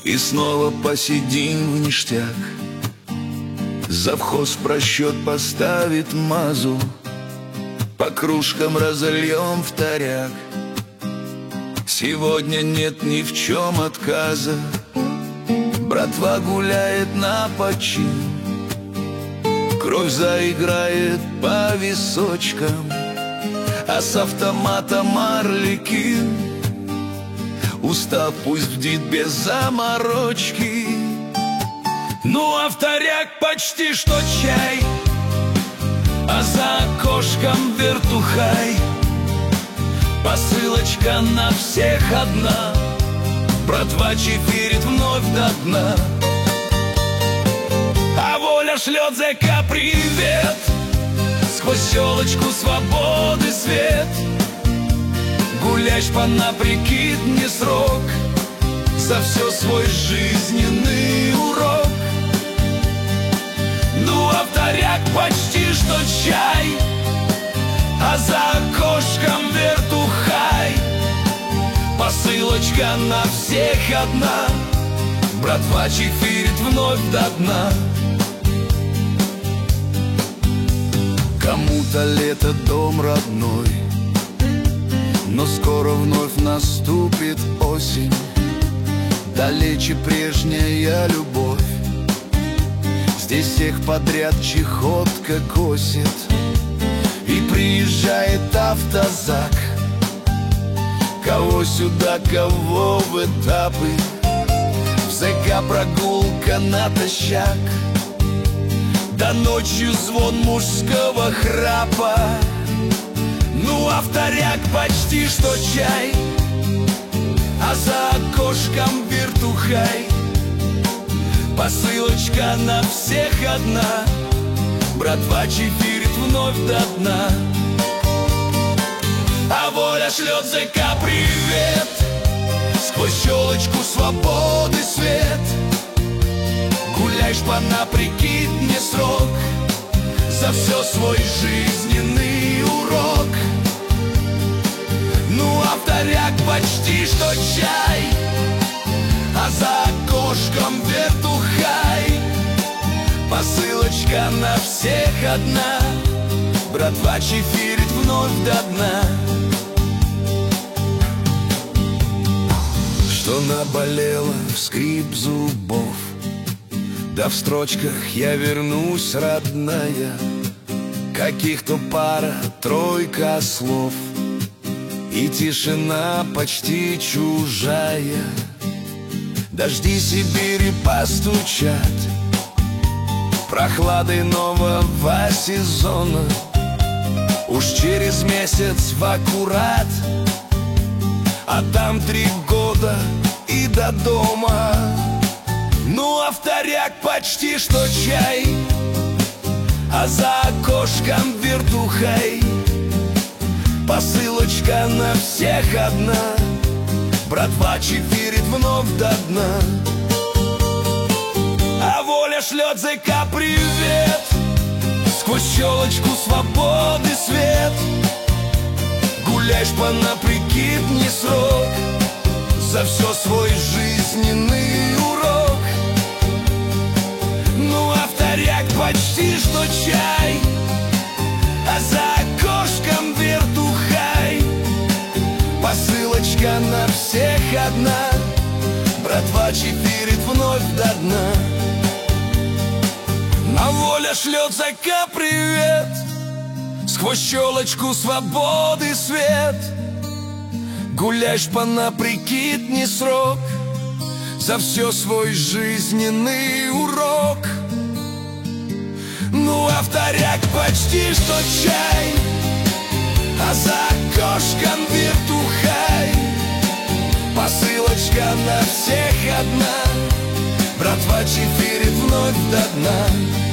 И снова посидим в ништяк. Завхоз просчет поставит мазу, по кружкам разольем вторяк. Сегодня нет ни в чем отказа, братва гуляет на почин. Кровь заиграет по височкам, а с автоматом Арлекин. Устав пусть бдит без заморочки. Ну а вторяк почти что чай, а за окошком вертухай. Посылочка на всех одна, братва чефирит вновь до дна. А воля шлет зэка привет сквозь щелочку свободы свет. Гуляешь по наприкид не срок, за все свой жизненный урок. Ну а вторяк почти что чай, а за окошком вертухай. Посылочка на всех одна, братва чефирит вновь до дна. Кому-то лето дом родной, но скоро вновь наступит осень. Далече прежняя любовь, здесь всех подряд чехотка косит. И приезжает автозак, кого сюда, кого в этапы. В ЗК прогулка натощак, да ночью звон мужского храпа. Ну а вторяк почти что чай, а за окошком вертухай. Посылочка на всех одна, братва чефирит вновь до дна. А воля шлет ЗК привет сквозь щелочку свободы свет. Гуляешь по наприкид не срок, за все свой жизненный урок. Ну а вторяк почти что чай, а за окошком вертухай. Посылочка на всех одна, братва чефирит вновь до дна. Что наболело в скрип зубов, да в строчках я вернусь, родная. Каких-то пара-тройка слов, и тишина почти чужая. Дожди Сибири постучат прохладой нового сезона. Уж через месяц в аккурат, а там 3 года и до дома. Ну а вторяк почти что чай, а за окошком вертухай. Посылочка на всех одна, братва чефирит вновь до дна. А воля шлет ЗК привет сквозь щелочку свободы свет. Гуляешь по наприкид не срок, за все свой жизненный урок. Ну а вторяк почти что чай, а за окошком вертухай. Посылочка на всех одна, братва чефирит вновь до дна. А воля шлет ЗК привет сквозь щелочку свободы свет. Гуляешь по наприкид не срок, за все свой жизненный урок. Ну а вторяк почти что чай, а за окошком вертухай. Посылочка на всех одна, братва чефирит вновь до дна.